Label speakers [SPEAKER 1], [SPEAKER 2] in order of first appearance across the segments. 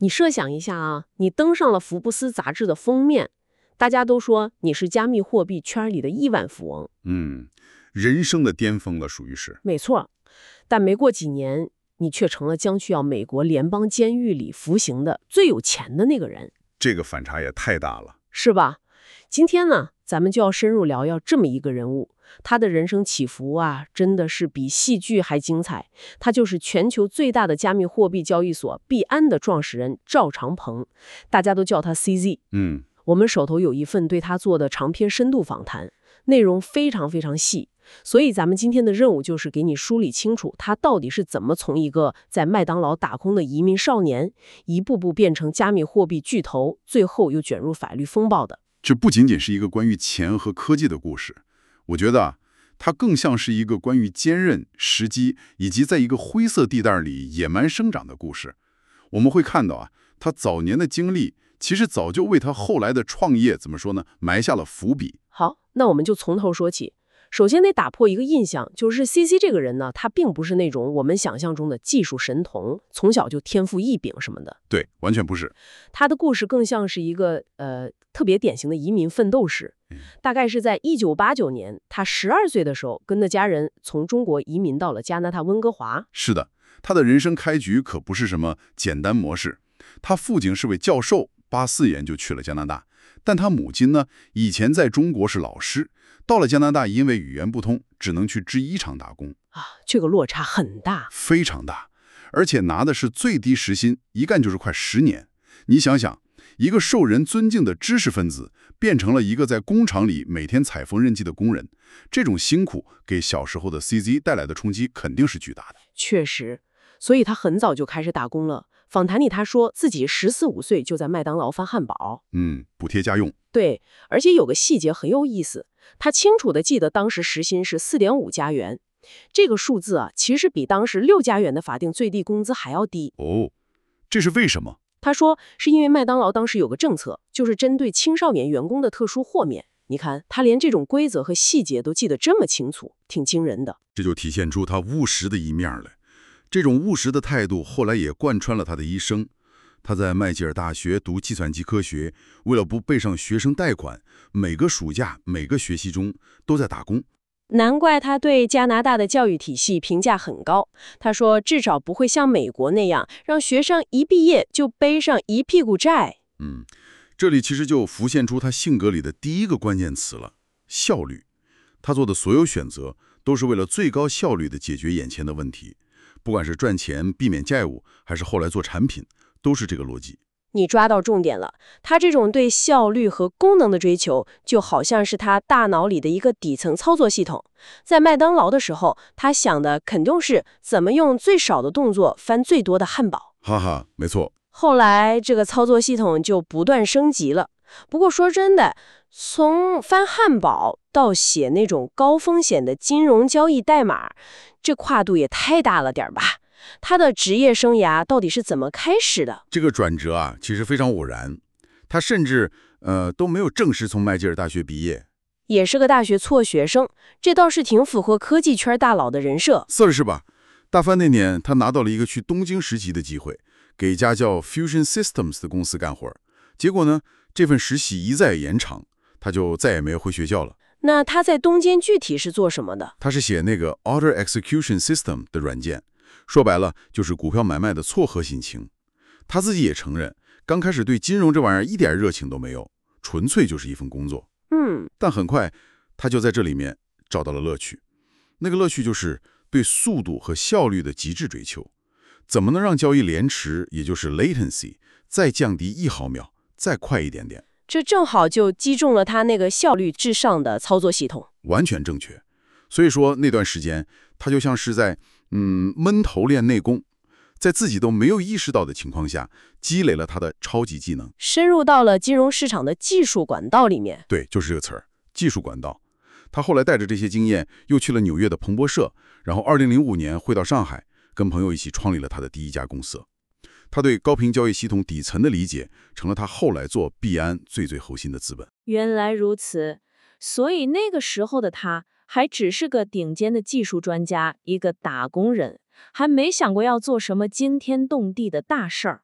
[SPEAKER 1] 你设想一下啊，你登上了福布斯杂志的封面，大家都说你是加密货币圈里的亿万富翁。
[SPEAKER 2] 人生的巅峰了，属于是。
[SPEAKER 1] 没错，但没过几年，你却成了将去要美国联邦监狱里服刑的最有钱的那个人，
[SPEAKER 2] 这个反差也太大了。
[SPEAKER 1] 是吧？今天呢，咱们就要深入聊聊这么一个人物，他的人生起伏啊，真的是比戏剧还精彩。他就是全球最大的加密货币交易所币安的创始人赵长鹏，大家都叫他 CZ。我们手头有一份对他做的长篇深度访谈，内容非常非常细，所以咱们今天的任务就是给你梳理清楚，他到底是怎么从一个在麦当劳打工的移民少年，一步步变成加密货币巨头，最后又卷入法律风暴的。
[SPEAKER 2] 这不仅仅是一个关于钱和科技的故事，我觉得它更像是一个关于坚韧、时机以及在一个灰色地带里野蛮生长的故事。我们会看到他早年的经历其实早就为他后来的创业怎么说呢，埋下了伏笔。
[SPEAKER 1] 好，那我们就从头说起。首先得打破一个印象，就是 CC 这个人呢，他并不是那种我们想象中的技术神童，从小就天赋异禀什么的。
[SPEAKER 2] 对，完全不是。
[SPEAKER 1] 他的故事更像是一个特别典型的移民奋斗史。大概是在1989年，他12岁的时候，跟着家人从中国移民到了加拿大温哥华。
[SPEAKER 2] 是的，他的人生开局可不是什么简单模式。他父亲是位教授，84年就去了加拿大，但他母亲呢，以前在中国是老师。到了加拿大，因为语言不通，只能去制衣厂打工
[SPEAKER 1] 这个落差很大，
[SPEAKER 2] 非常大，而且拿的是最低时薪，一干就是快10年。你想想，一个受人尊敬的知识分子，变成了一个在工厂里每天踩缝纫机的工人，这种辛苦给小时候的 CZ 带来的冲击肯定是巨大的。
[SPEAKER 1] 确实，所以他很早就开始打工了。访谈里他说自己14、15岁就在麦当劳翻汉堡，
[SPEAKER 2] 补贴家用。
[SPEAKER 1] 对，而且有个细节很有意思，他清楚地记得当时时薪是4.5加元，这个数字其实比当时6加元的法定最低工资还要低。
[SPEAKER 2] 这是为什么？
[SPEAKER 1] 他说是因为麦当劳当时有个政策，就是针对青少年员工的特殊豁免。你看，他连这种规则和细节都记得这么清楚，挺惊人的。
[SPEAKER 2] 这就体现出他务实的一面了。这种务实的态度后来也贯穿了他的一生。他在麦吉尔大学读计算机科学，为了不背上学生贷款，每个暑假、每个学期中都在打工。
[SPEAKER 1] 难怪他对加拿大的教育体系评价很高。他说，至少不会像美国那样，让学生一毕业就背上一屁股债。
[SPEAKER 2] 这里其实就浮现出他性格里的第一个关键词了：效率。他做的所有选择都是为了最高效率地解决眼前的问题，不管是赚钱、避免债务，还是后来做产品，都是这个逻辑。
[SPEAKER 1] 你抓到重点了，他这种对效率和功能的追求，就好像是他大脑里的一个底层操作系统。在麦当劳的时候，他想的肯定是怎么用最少的动作翻最多的汉堡。
[SPEAKER 2] 哈哈，没错。
[SPEAKER 1] 后来这个操作系统就不断升级了。不过说真的，从翻汉堡到写那种高风险的金融交易代码，这跨度也太大了点吧？他的职业生涯到底是怎么开始的？
[SPEAKER 2] 这个转折其实非常偶然，他甚至都没有正式从麦吉尔大学毕业，
[SPEAKER 1] 也是个大学辍学生，这倒是挺符合科技圈大佬的人设。
[SPEAKER 2] 是吧？大三那年，他拿到了一个去东京实习的机会，给一家叫 Fusion Systems 的公司干活。结果呢，这份实习一再延长，他就再也没有回学校了。
[SPEAKER 1] 那他在东京具体是做什么的？
[SPEAKER 2] 他是写那个 Order Execution System 的软件。说白了，就是股票买卖的撮合引擎。他自己也承认，刚开始对金融这玩意儿一点热情都没有，纯粹就是一份工作。但很快，他就在这里面找到了乐趣。那个乐趣就是对速度和效率的极致追求。怎么能让交易延迟，也就是 latency， 再降低1毫秒，再快一点点？
[SPEAKER 1] 这正好就击中了他那个效率至上的操作系统。
[SPEAKER 2] 完全正确。所以说那段时间，他就像是在闷头练内功，在自己都没有意识到的情况下，积累了他的超级技能，
[SPEAKER 1] 深入到了金融市场的技术管道里面。
[SPEAKER 2] 对，就是这个词儿，技术管道。他后来带着这些经验，又去了纽约的彭博社，然后2005年回到上海，跟朋友一起创立了他的第一家公司。他对高频交易系统底层的理解，成了他后来做币安最核心的资本。
[SPEAKER 3] 原来如此，所以那个时候的他还只是个顶尖的技术专家，一个打工人，还没想过要做什么惊天动地的大事儿。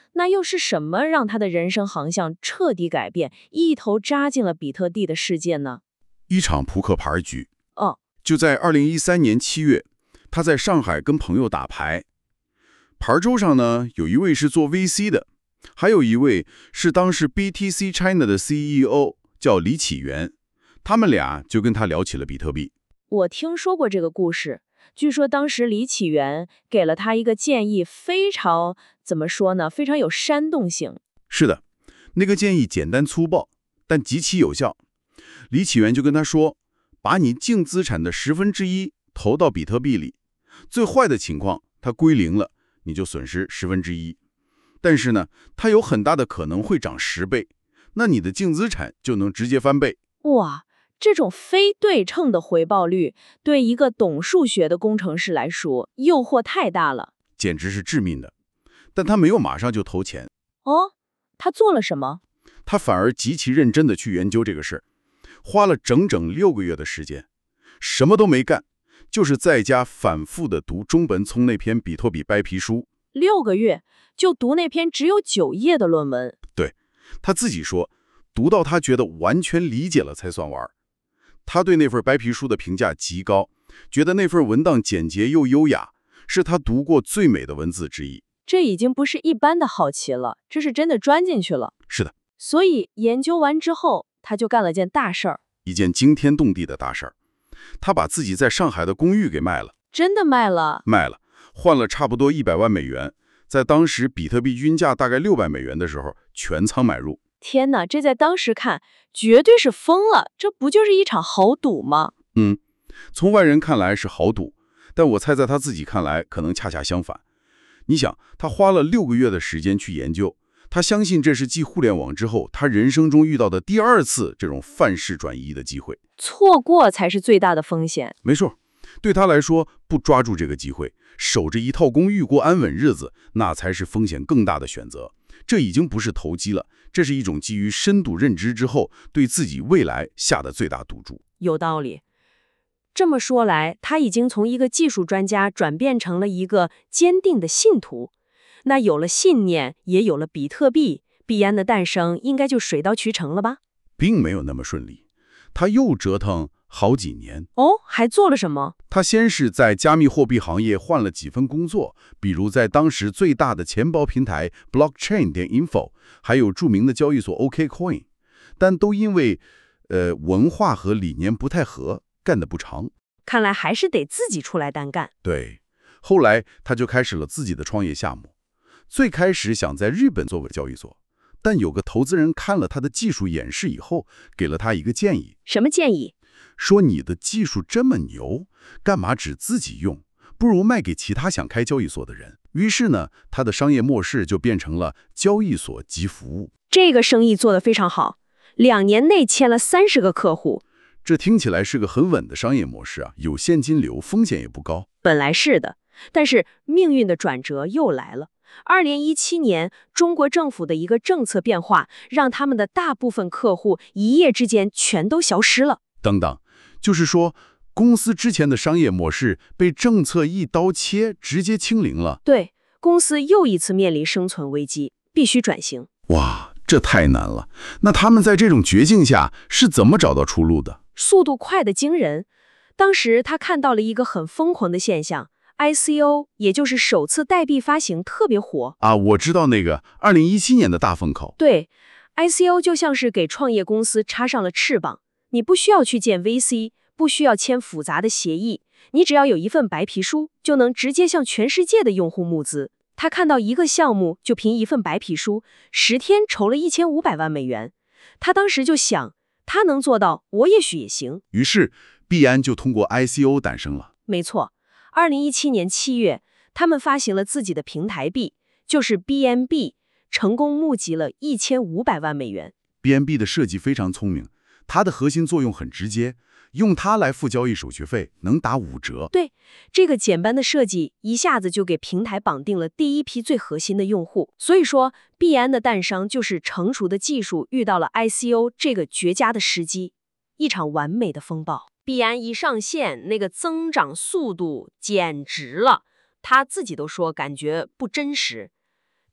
[SPEAKER 3] 那又是什么让他的人生航向彻底改变，一头扎进了比特币的世界呢？
[SPEAKER 2] 一场扑克牌局。
[SPEAKER 3] 哦，
[SPEAKER 2] 就在2013年7月，他在上海跟朋友打牌。牌桌上呢，有一位是做 VC 的，还有一位是当时 BTC China 的 CEO， 叫李启源。他们俩就跟他聊起了比特币。
[SPEAKER 3] 我听说过这个故事。据说当时李启源给了他一个建议，非常怎么说呢？非常有煽动性。
[SPEAKER 2] 是的，那个建议简单粗暴，但极其有效。李启源就跟他说，把你净资产的1/10投到比特币里，最坏的情况它归零了，你就损失1/10。但是呢，它有很大的可能会涨10倍，那你的净资产就能直接翻倍。
[SPEAKER 3] 哇！这种非对称的回报率，对一个懂数学的工程师来说，诱惑太大了，
[SPEAKER 2] 简直是致命的。但他没有马上就投钱。
[SPEAKER 3] 哦，他做了什么？
[SPEAKER 2] 他反而极其认真地去研究这个事，花了整整6个月的时间，什么都没干，就是在家反复地读中本聪那篇比特币白皮书。
[SPEAKER 3] 6个月就读那篇只有9页的论文？
[SPEAKER 2] 对，他自己说，读到他觉得完全理解了才算完。他对那份白皮书的评价极高，觉得那份文档简洁又优雅，是他读过最美的文字之一。
[SPEAKER 3] 这已经不是一般的好奇了，这是真的钻进去了。
[SPEAKER 2] 是的。
[SPEAKER 3] 所以研究完之后，他就干了件大事儿，
[SPEAKER 2] 一件惊天动地的大事儿。他把自己在上海的公寓给卖了。
[SPEAKER 3] 真的卖了？
[SPEAKER 2] 卖了，换了差不多100万美元，在当时比特币均价大概600美元的时候，全仓买入。
[SPEAKER 3] 天哪，这在当时看绝对是疯了，这不就是一场豪赌吗？
[SPEAKER 2] 从外人看来是豪赌，但我猜在他自己看来可能恰恰相反。你想，他花了6个月的时间去研究，他相信这是继互联网之后，他人生中遇到的第2次这种范式转移的机会。
[SPEAKER 3] 错过才是最大的风险。
[SPEAKER 2] 没错，对他来说，不抓住这个机会，守着一套公寓过安稳日子，那才是风险更大的选择。这已经不是投机了，这是一种基于深度认知之后对自己未来下的最大赌注。
[SPEAKER 3] 有道理。这么说来，他已经从一个技术专家转变成了一个坚定的信徒。那有了信念，也有了比特币，币安的诞生应该就水到渠成了吧？
[SPEAKER 2] 并没有那么顺利，他又折腾好几年。
[SPEAKER 3] 哦，还做了什么？
[SPEAKER 2] 他先是在加密货币行业换了几份工作，比如在当时最大的钱包平台 Blockchain.info， 还有著名的交易所 OKCoin， 但都因为文化和理念不太合，干得不长。
[SPEAKER 3] 看来还是得自己出来单干。
[SPEAKER 2] 对，后来他就开始了自己的创业项目。最开始想在日本做个交易所，但有个投资人看了他的技术演示以后，给了他一个建议。
[SPEAKER 3] 什么建议？
[SPEAKER 2] 说你的技术这么牛，干嘛只自己用？不如卖给其他想开交易所的人。于是呢，他的商业模式就变成了交易所及服务。
[SPEAKER 3] 这个生意做得非常好，2年内签了30个客户。
[SPEAKER 2] 这听起来是个很稳的商业模式啊，有现金流，风险也不高。
[SPEAKER 3] 本来是的，但是命运的转折又来了。2017年，中国政府的一个政策变化，让他们的大部分客户一夜之间全都消失了。
[SPEAKER 2] 等等，就是说，公司之前的商业模式被政策一刀切，直接清零了。
[SPEAKER 3] 对，公司又一次面临生存危机，必须转型。
[SPEAKER 2] 哇，这太难了。那他们在这种绝境下是怎么找到出路的？
[SPEAKER 3] 速度快得惊人。当时他看到了一个很疯狂的现象。ICO， 也就是首次代币发行特别火
[SPEAKER 2] 啊，我知道那个2017年的大风口。
[SPEAKER 3] 对 ，ICO 就像是给创业公司插上了翅膀，你不需要去见 VC， 不需要签复杂的协议，你只要有一份白皮书，就能直接向全世界的用户募资。他看到一个项目就凭一份白皮书，10天筹了1500万美元。他当时就想，他能做到，我也许也行。
[SPEAKER 2] 于是币安就通过 ICO 诞生了。
[SPEAKER 3] 没错。2017年7月，他们发行了自己的平台币，就是 BNB， 成功募集了1500万美元。
[SPEAKER 2] BNB 的设计非常聪明，它的核心作用很直接，用它来付交易手续费能打5折。
[SPEAKER 3] 对，这个简单的设计一下子就给平台绑定了第一批最核心的用户。所以说，币安的诞生就是成熟的技术遇到了 ICO 这个绝佳的时机，一场完美的风暴。币安一上线，那个增长速度简直了，他自己都说感觉不真实。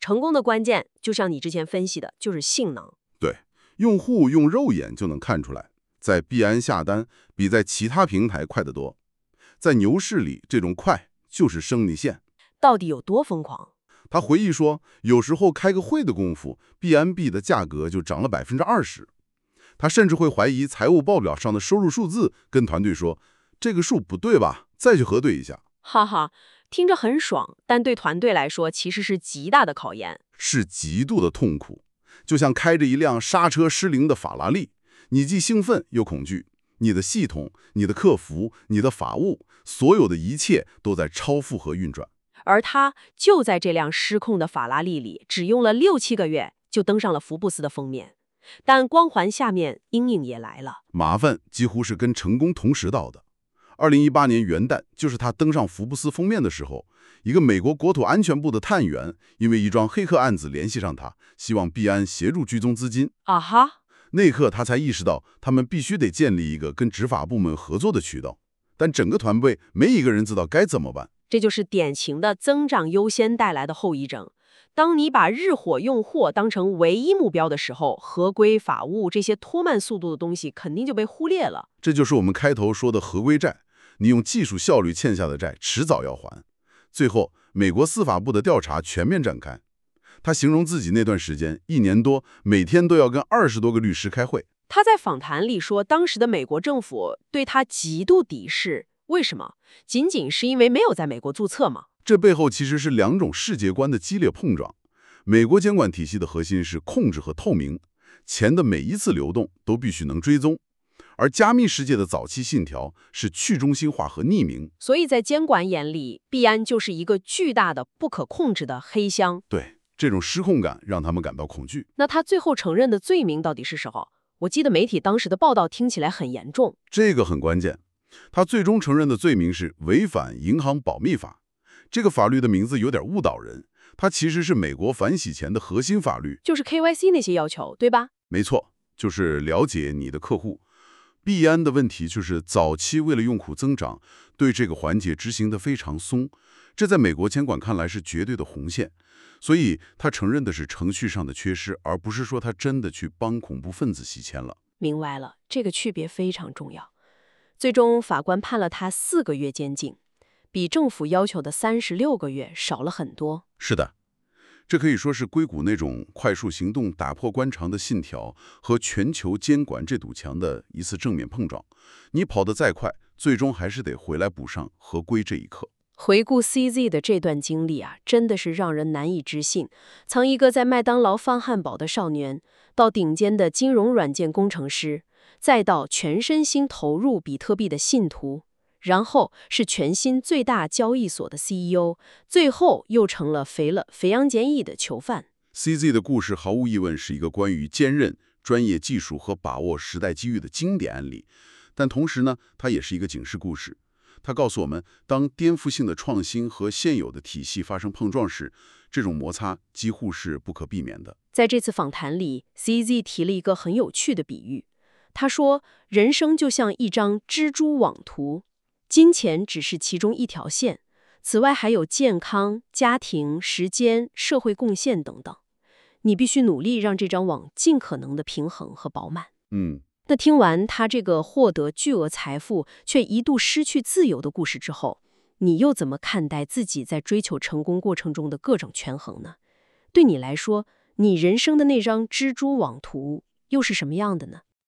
[SPEAKER 3] 成功的关键，就像你之前分析的，就是性能。
[SPEAKER 4] 对，用户用肉眼就能看出来，在币安下单比在其他平台快得多。在牛市里，这种快就是生理线。
[SPEAKER 3] 到底有多疯狂？
[SPEAKER 4] 他回忆说，有时候开个会的功夫，币安币的价格就涨了20%。他甚至会怀疑财务报表上的收入数字，跟团队说：“这个数不对吧？再去核对一下。”
[SPEAKER 3] 哈哈，听着很爽，但对团队来说其实是极大的考验，
[SPEAKER 4] 是极度的痛苦，就像开着一辆刹车失灵的法拉利，你既兴奋又恐惧。你的系统、你的客服、你的法务，所有的一切都在超负荷运转。
[SPEAKER 3] 而他就在这辆失控的法拉利里，只用了6-7个月就登上了福布斯的封面。但光环下面阴影也来了，
[SPEAKER 4] 麻烦几乎是跟成功同时到的。2018年元旦，就是他登上福布斯封面的时候，一个美国国土安全部的探员因为一桩黑客案子联系上他，希望币安协助追踪资金。
[SPEAKER 3] 啊哈，
[SPEAKER 4] 那一刻他才意识到，他们必须得建立一个跟执法部门合作的渠道。但整个团队没一个人知道该怎么办。
[SPEAKER 3] 这就是典型的增长优先带来的后遗症。当你把日活用货当成唯一目标的时候，合规法务这些拖慢速度的东西肯定就被忽略了。
[SPEAKER 4] 这就是我们开头说的合规债，你用技术效率欠下的债，迟早要还。最后，美国司法部的调查全面展开。他形容自己那段时间1年多，每天都要跟20多个律师开会。
[SPEAKER 3] 他在访谈里说，当时的美国政府对他极度敌视。为什么？仅仅是因为没有在美国注册吗？
[SPEAKER 4] 这背后其实是2种世界观的激烈碰撞。美国监管体系的核心是控制和透明，钱的每一次流动都必须能追踪。而加密世界的早期信条是去中心化和匿名。
[SPEAKER 3] 所以在监管眼里，币安就是一个巨大的不可控制的黑箱。
[SPEAKER 4] 对，这种失控感让他们感到恐惧。
[SPEAKER 3] 那他最后承认的罪名到底是什么？我记得媒体当时的报道听起来很严重。
[SPEAKER 4] 这个很关键。他最终承认的罪名是违反银行保密法。这个法律的名字有点误导人，它其实是美国反洗钱的核心法律，
[SPEAKER 3] 就是 KYC 那些要求，对吧？
[SPEAKER 4] 没错，就是了解你的客户。币安的问题就是早期为了用户增长，对这个环节执行得非常松，这在美国监管看来是绝对的红线。所以他承认的是程序上的缺失，而不是说他真的去帮恐怖分子洗钱了。
[SPEAKER 3] 明白了，这个区别非常重要。最终，法官判了他4个月监禁，比政府要求的36个月少了很多。
[SPEAKER 4] 是的，这可以说是硅谷那种快速行动、打破官场的信条和全球监管这堵墙的一次正面碰撞。你跑得再快，最终还是得回来补上合规这一课。
[SPEAKER 3] 回顾 CZ 的这段经历啊，真的是让人难以置信。从一个在麦当劳放汉堡的少年，到顶尖的金融软件工程师，再到全身心投入比特币的信徒，然后是全新最大交易所的 CEO， 最后又成了肥羊检疫的囚犯。
[SPEAKER 4] CZ 的故事毫无疑问是一个关于坚韧、专业技术和把握时代机遇的经典案例，但同时呢，它也是一个警示故事。它告诉我们，当颠覆性的创新和现有的体系发生碰撞时，这种摩擦几乎是不可避免的。
[SPEAKER 3] 在这次访谈里 ，CZ 提了一个很有趣的比喻。他说，人生就像一张蜘蛛网图，金钱只是其中一条线，此外还有健康、家庭、时间、社会贡献等等。你必须努力让这张网尽可能的平衡和饱满。那听完他这个获得巨额财富却一度失去自由的故事之后，你又怎么看待自己在追求成功过程中的各种权衡呢？对你来说，你人生的那张蜘蛛网图又是什么样的呢？